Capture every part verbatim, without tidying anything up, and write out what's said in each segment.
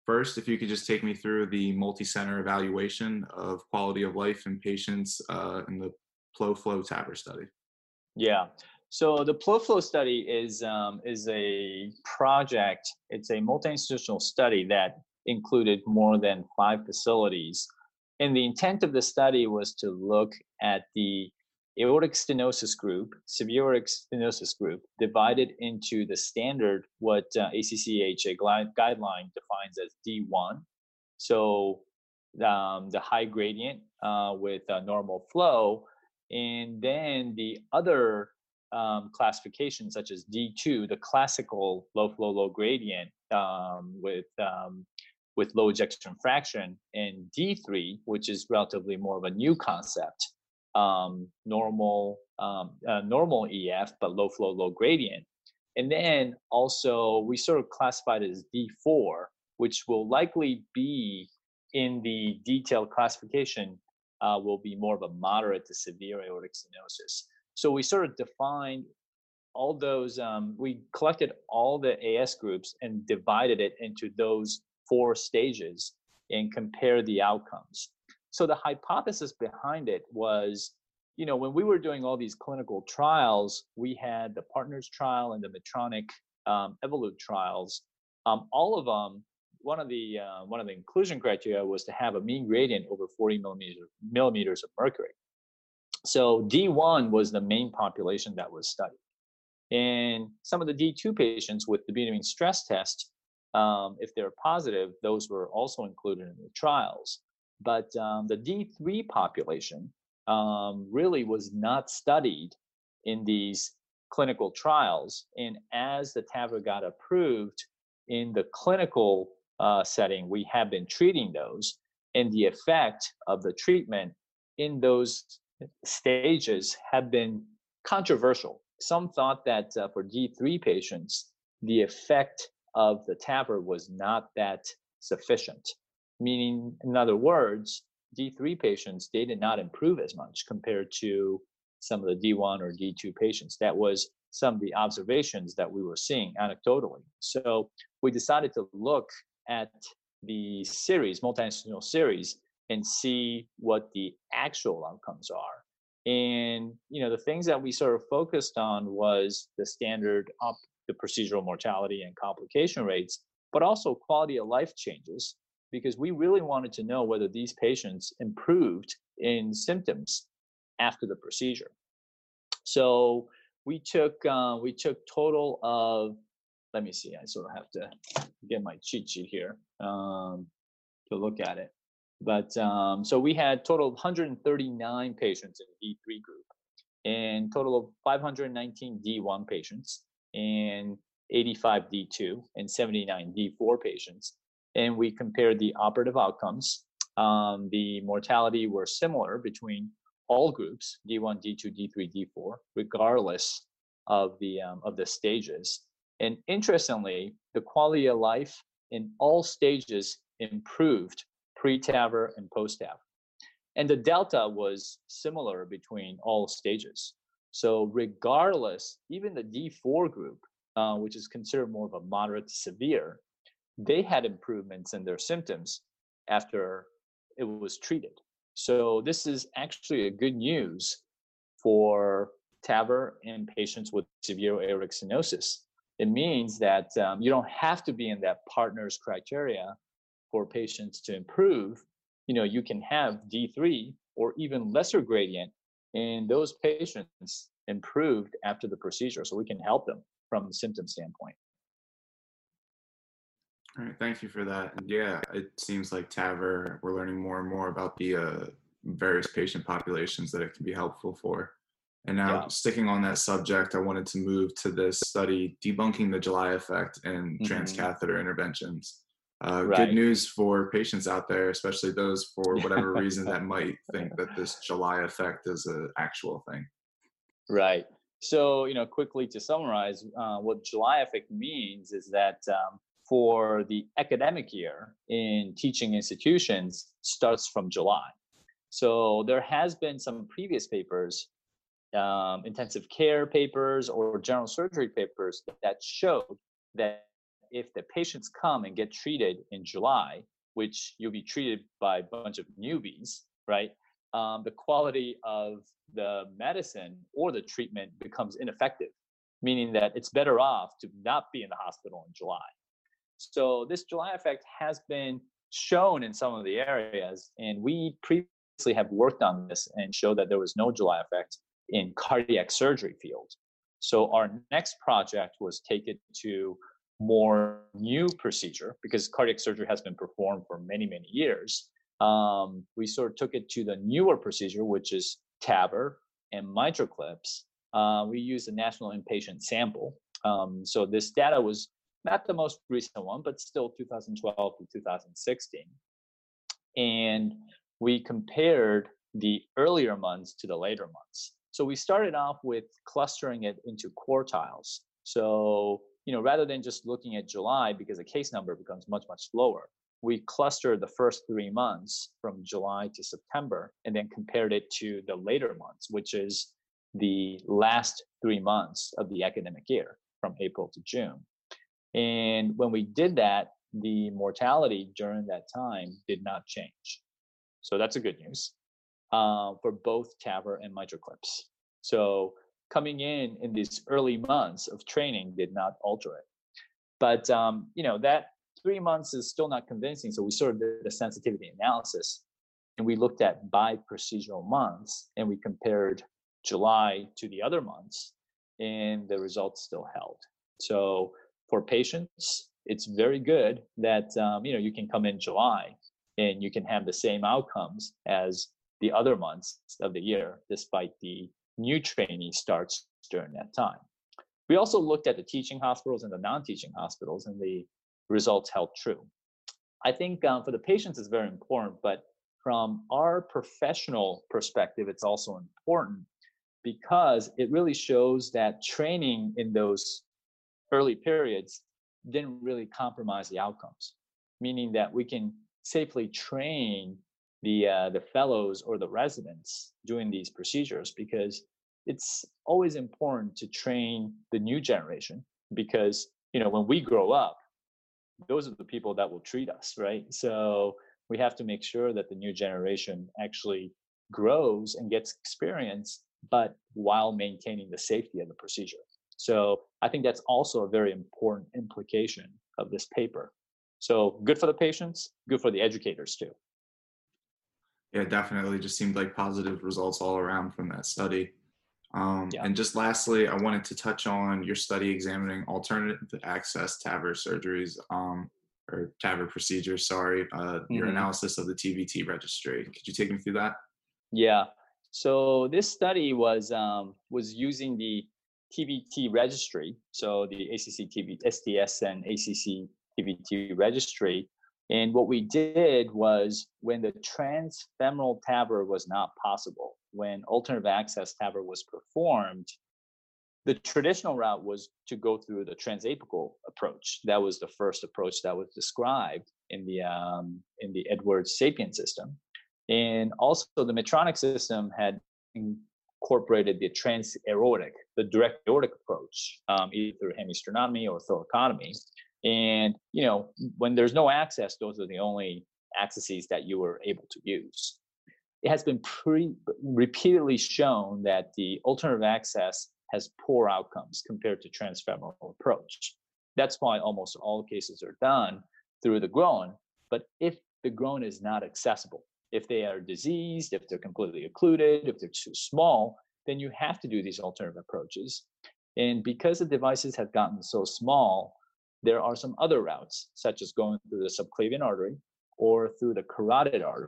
first, if you could just take me through the multi-center evaluation of quality of life in patients uh, in the PLO-FLOW TAVR study. Yeah. So the PLO-FLOW study is um, is a project. It's a multi-institutional study that included more than five facilities. And the intent of the study was to look at the aortic stenosis group, severe aortic stenosis group, divided into the standard, what uh, A C C H A guideline defines as D one. So um, the high gradient uh, with uh, normal flow, and then the other um, classifications such as D two, the classical low flow, low gradient um, with um, with low ejection fraction, and D three, which is relatively more of a new concept, um, normal um, uh, normal E F, but low flow, low gradient. And then also we sort of classified it as D four, which will likely be in the detailed classification, uh, will be more of a moderate to severe aortic stenosis. So we sort of defined all those, um, we collected all the A S groups and divided it into those four stages and compared the outcomes. So the hypothesis behind it was, you know, when we were doing all these clinical trials, we had the PARTNERS trial and the Medtronic um, Evolut trials. Um, all of them, one of the uh, one of the inclusion criteria was to have a mean gradient over forty millimeters, millimeters of mercury. So D one was the main population that was studied. And some of the D two patients with the betamine stress test, um, if they're positive, those were also included in the trials. But um, the D three population um, really was not studied in these clinical trials. And as the TAVR got approved in the clinical uh, setting, we have been treating those. And the effect of the treatment in those stages have been controversial. Some thought that uh, for D three patients, the effect of the TAVR was not that sufficient. Meaning, in other words, D three patients, they did not improve as much compared to some of the D one or D two patients. That was some of the observations that we were seeing anecdotally. So we decided to look at the series, multi-institutional series, and see what the actual outcomes are. And, you know, the things that we sort of focused on was the standard up, the procedural mortality and complication rates, but also quality of life changes, because we really wanted to know whether these patients improved in symptoms after the procedure. So we took uh, we took total of, let me see, I sort of have to get my cheat sheet here um, to look at it. But um, so we had total of one hundred thirty-nine patients in the D three group, and total of five hundred nineteen D one patients, and eighty-five D two, and seventy-nine D four patients. And we compared the operative outcomes. Um, the mortality were similar between all groups, D one, D two, D three, D four, regardless of the um, of the stages. And interestingly, the quality of life in all stages improved pre-TAVR and post-TAVR. And the delta was similar between all stages. So regardless, even the D four group, uh, which is considered more of a moderate to severe, they had improvements in their symptoms after it was treated. So this is actually a good news for TAVR in patients with severe aortic stenosis. It means that um, you don't have to be in that PARTNERS criteria for patients to improve. You know, you can have D three or even lesser gradient, and those patients improved after the procedure. So we can help them from the symptom standpoint. All right, thank you for that. And yeah, it seems like TAVR, we're learning more and more about the uh, various patient populations that it can be helpful for. And now, Yeah. sticking on that subject, I wanted to move to this study, Debunking the July Effect in mm-hmm. Transcatheter Interventions. Uh, right. Good news for patients out there, especially those for whatever reason that might think that this July effect is an actual thing. Right. So, you know, quickly to summarize, uh, what July effect means is that um, for the academic year in teaching institutions starts from July. So there has been some previous papers, um, intensive care papers or general surgery papers that showed that if the patients come and get treated in July, which you'll be treated by a bunch of newbies, right? Um, the quality of the medicine or the treatment becomes ineffective, meaning that it's better off to not be in the hospital in July. So this July effect has been shown in some of the areas, and we previously have worked on this and showed that there was no July effect in cardiac surgery field. So our next project was take it to more new procedure, because cardiac surgery has been performed for many, many years. Um, we sort of took it to the newer procedure, which is TAVR and MitraClips. Uh, we used a national inpatient sample. Um, so this data was not the most recent one, but still two thousand twelve to two thousand sixteen. And we compared the earlier months to the later months. So we started off with clustering it into quartiles. So, you know, rather than just looking at July, because the case number becomes much, much lower, we clustered the first three months from July to September and then compared it to the later months, which is the last three months of the academic year from April to June. And when we did that, the mortality during that time did not change. So that's a good news uh, for both TAVR and MitraClips. So coming in in these early months of training did not alter it. But, um, you know, that three months is still not convincing. So we sort of did a sensitivity analysis, and we looked at by procedural months, and we compared July to the other months, and the results still held. So for patients, it's very good that, um, you know, you can come in July and you can have the same outcomes as the other months of the year, despite the new trainee starts during that time. We also looked at the teaching hospitals and the non-teaching hospitals, and the results held true. I think um, for the patients it's very important, but from our professional perspective, it's also important because it really shows that training in those early periods didn't really compromise the outcomes, meaning that we can safely train the uh, the fellows or the residents doing these procedures, because it's always important to train the new generation, because, you know, when we grow up, those are the people that will treat us, right? So we have to make sure that the new generation actually grows and gets experience, but while maintaining the safety of the procedure. So I think that's also a very important implication of this paper. So good for the patients, good for the educators too. Yeah, definitely. Just seemed like positive results all around from that study. Um, Yeah. And just lastly, I wanted to touch on your study examining alternative access TAVR surgeries, um, or TAVR procedures, sorry, uh, your Mhm. analysis of the T V T registry. Could you take me through that? Yeah. So this study was um, was using the T V T registry, so the A C C T V, S T S and A C C T V T registry. And what we did was, when the transfemoral TAVR was not possible, when alternative access TAVR was performed, the traditional route was to go through the transapical approach. That was the first approach that was described in the um, in the Edwards SAPIEN system. And also the Medtronic system had incorporated the transaortic, the direct aortic approach, um, either through hemisternotomy or thoracotomy. And, you know, when there's no access, those are the only accesses that you were able to use. It has been pre- repeatedly shown that the alternative access has poor outcomes compared to transfemoral approach. That's why almost all cases are done through the groin. But if the groin is not accessible, if they are diseased, if they're completely occluded, if they're too small, then you have to do these alternative approaches. And because the devices have gotten so small, there are some other routes, such as going through the subclavian artery or through the carotid artery.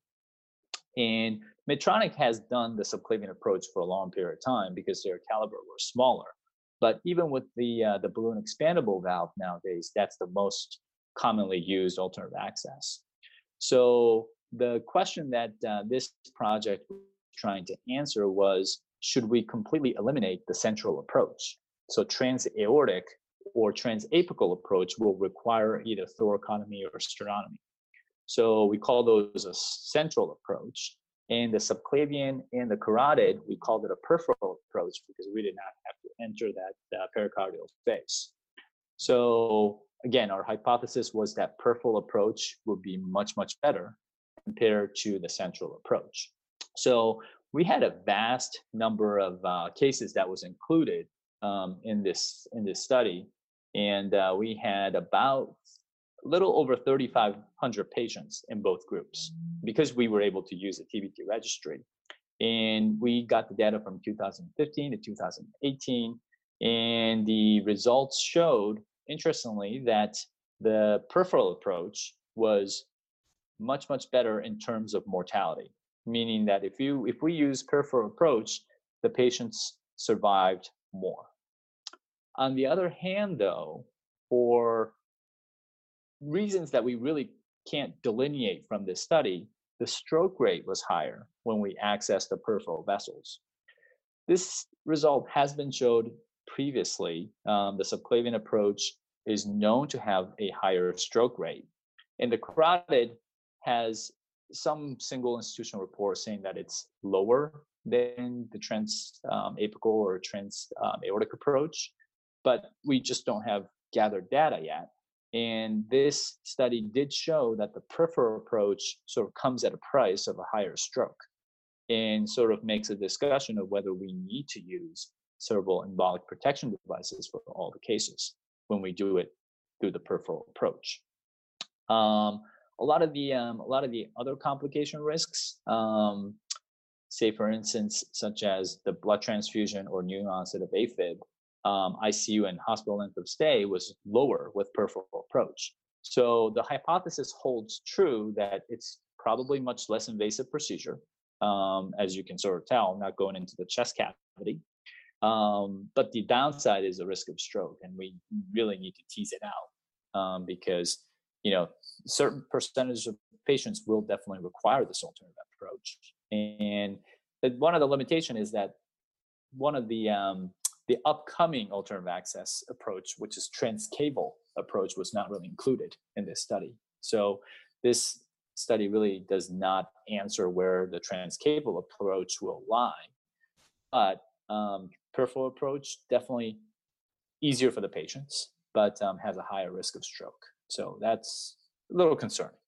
And Medtronic has done the subclavian approach for a long period of time because their caliber were smaller. But even with the uh, the balloon expandable valve nowadays, that's the most commonly used alternative access. So the question that uh, this project was trying to answer was, should we completely eliminate the central approach? So transaortic or transapical approach will require either thoracotomy or sternotomy. So we call those a central approach. And the subclavian and the carotid, we called it a peripheral approach because we did not have to enter that uh, pericardial space. So again, our hypothesis was that peripheral approach would be much, much better compared to the central approach. So we had a vast number of uh, cases that was included um, in this in this study, and uh, we had about a little over thirty-five hundred patients in both groups because we were able to use a T B T registry. And we got the data from two thousand fifteen to two thousand eighteen, and the results showed, interestingly, that the peripheral approach was much, much better in terms of mortality, meaning that if you if we use peripheral approach, the patients survived more. On the other hand, though, for reasons that we really can't delineate from this study, the stroke rate was higher when we accessed the peripheral vessels. This result has been showed previously. Um, the subclavian approach is known to have a higher stroke rate. And the carotid has some single institutional reports saying that it's lower than the trans um, apical or trans um, aortic approach, but we just don't have gathered data yet. And this study did show that the peripheral approach sort of comes at a price of a higher stroke, and sort of makes a discussion of whether we need to use cerebral embolic protection devices for all the cases when we do it through the peripheral approach. Um, a lot of the um, a lot of the other complication risks, um, say for instance, such as the blood transfusion or new onset of AFib, um, I C U and hospital length of stay was lower with peripheral approach. So the hypothesis holds true that it's probably much less invasive procedure, um, as you can sort of tell, not going into the chest cavity. Um, but the downside is the risk of stroke, and we really need to tease it out um, because you know certain percentage of patients will definitely require this alternative approach. And one of the limitation is that one of the um, the upcoming alternative access approach, which is transcaval approach, was not really included in this study. So this study really does not answer where the transcaval approach will lie. But um, peripheral approach, definitely easier for the patients, but um, has a higher risk of stroke. So that's a little concerning.